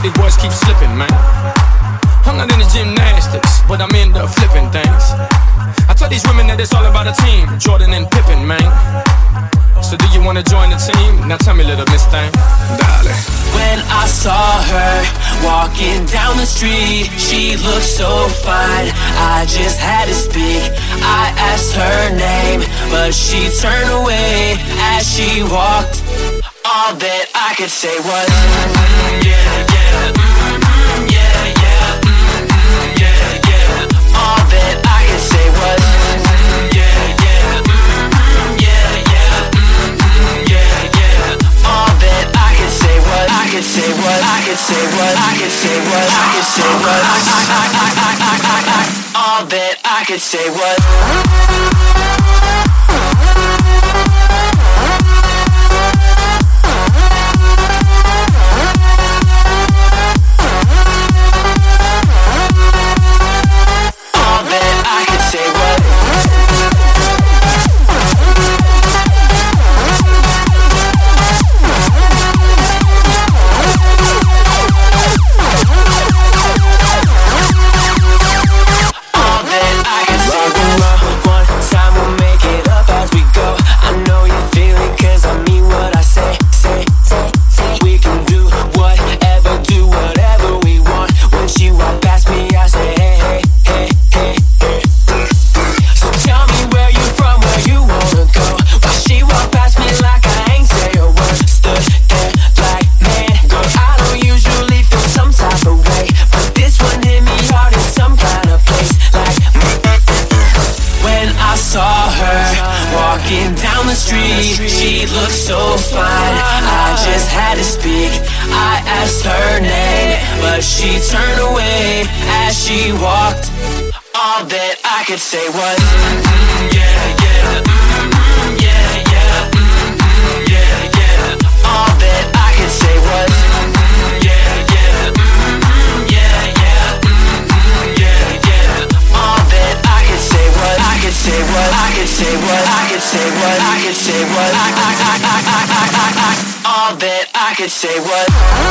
these boys keep slipping, man. I'm not into gymnastics, but I'm into flipping things. I tell these women that it's all about a team, Jordan and Pippen, man. So do you wanna join the team? Now tell me, little miss thing, darling. When I saw her walking down the street, she looked so fine, I just had to speak. I asked her name, but she turned away as she walked. All that I could say was yeah, yeah, yeah, yeah, yeah, yeah. All that I could say was yeah, yeah, yeah, yeah, yeah, yeah. All that I could say was I could say what I could say what I could say what I could say what all that I could say was she turned away as she walked. All that I could say was yeah, yeah, yeah, yeah, yeah, yeah. All that I could say was yeah, yeah, yeah, yeah, yeah, yeah. All that I could say was I could say what I could say what I could say what I could say what all that I could say was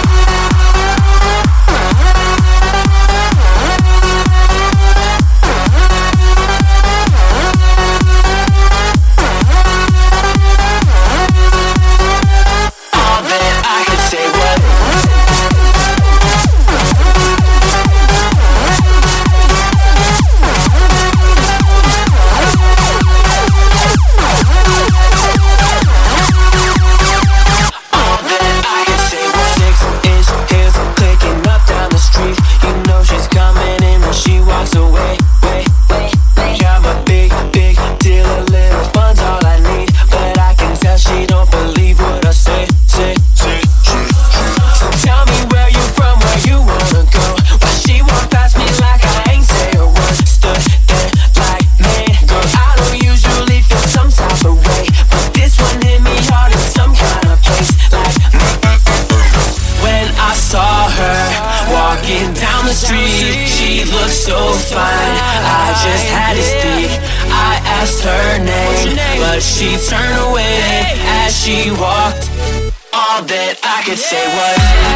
she turned away as she walked. All that I could say was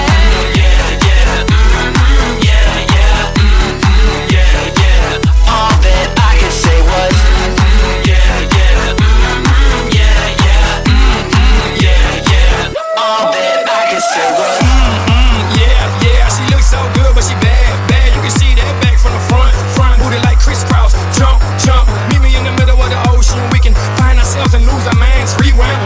yeah, yeah, yeah, yeah, yeah, yeah. All that I could say was yeah, yeah, yeah, yeah, yeah, yeah. All that I could say was yeah, yeah. She looks so good, but she bad, bad. You can see that back from the front, booty like crisscross. Jump, jump, meet me in the middle of the ocean. We can find ourselves and lose our minds. Rewind,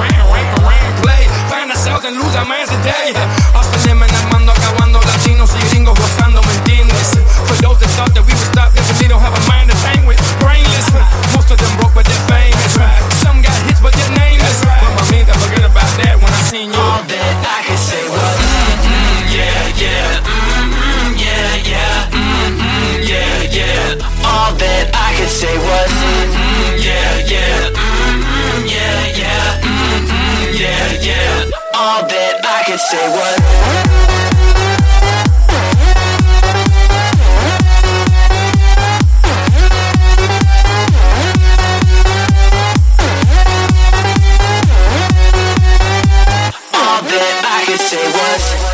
play. Find ourselves and lose our minds today. Hustling and amando, acabando, latinos y gringos gozando, ¿me entiendes? For those that thought that we would stop, they don't have a mind to hang with. Brainless, most of them broke but they're famous. Some got hits but they're nameless. But my man, I forget about that when I seen you. All that I could say was yeah, yeah, yeah, yeah, yeah, yeah. All that I could say was yeah, yeah, yeah, yeah, yeah, yeah. All that I could say was all that I could say was